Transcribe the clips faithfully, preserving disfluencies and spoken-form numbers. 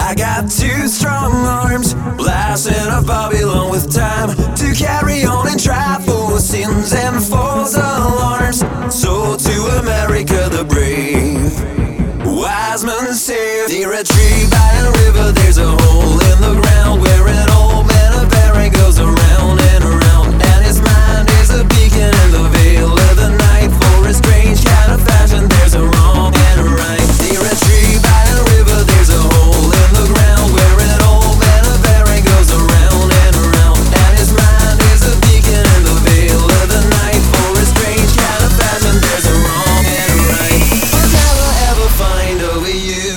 I got two strong arms, blasting off Babylon with time to carry on and try for sins and false alarms. So to America the brave, wise men say, near a tree by a river there's a hole in the ground where an old man of bearing goes around and around, and his mind is a beacon in the veil of the night. For a strange kind of fashion there's a wrong and a right. Near a tree by a river there's a hole in the ground where an old man of bearing goes around and around, and his mind is a beacon in the veil of the night. For a strange kind of fashion there's a wrong and a right. I'll never ever find over you.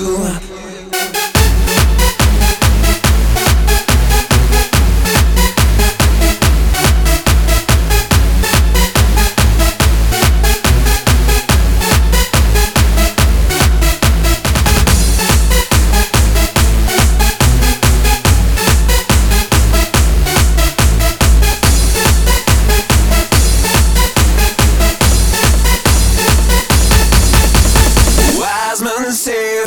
Safe.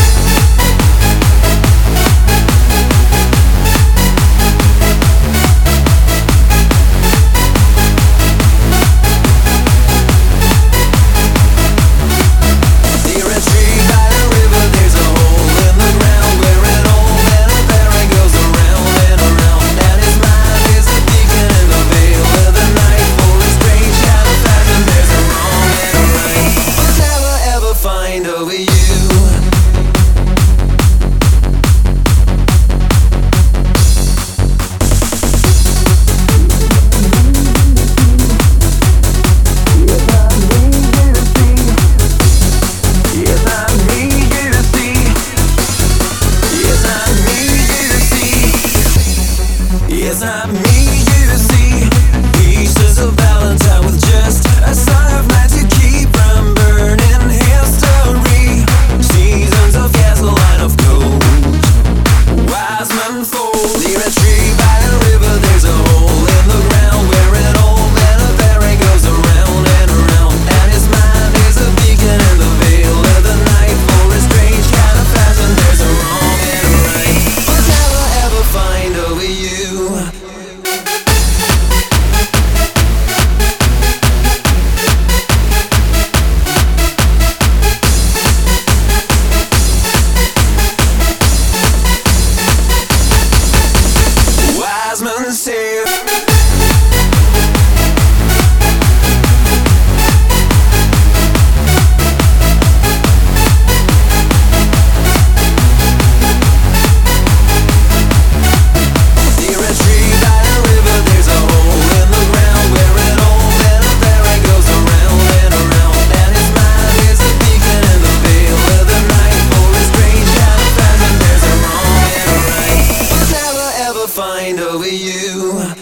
Over you. Yes, I need you to see. Pieces of Valentine with just a song of mine to keep from burning history. Seasons of gasoline of gold, wise men fold. Near a tree by a river there's a hole in the ground where an old man of bearing goes around and around, and his mind is a beacon in the veil of the night. For a strange kind of fashion there's a wrong and a right. I'll never ever find over you. Safe. Find over you.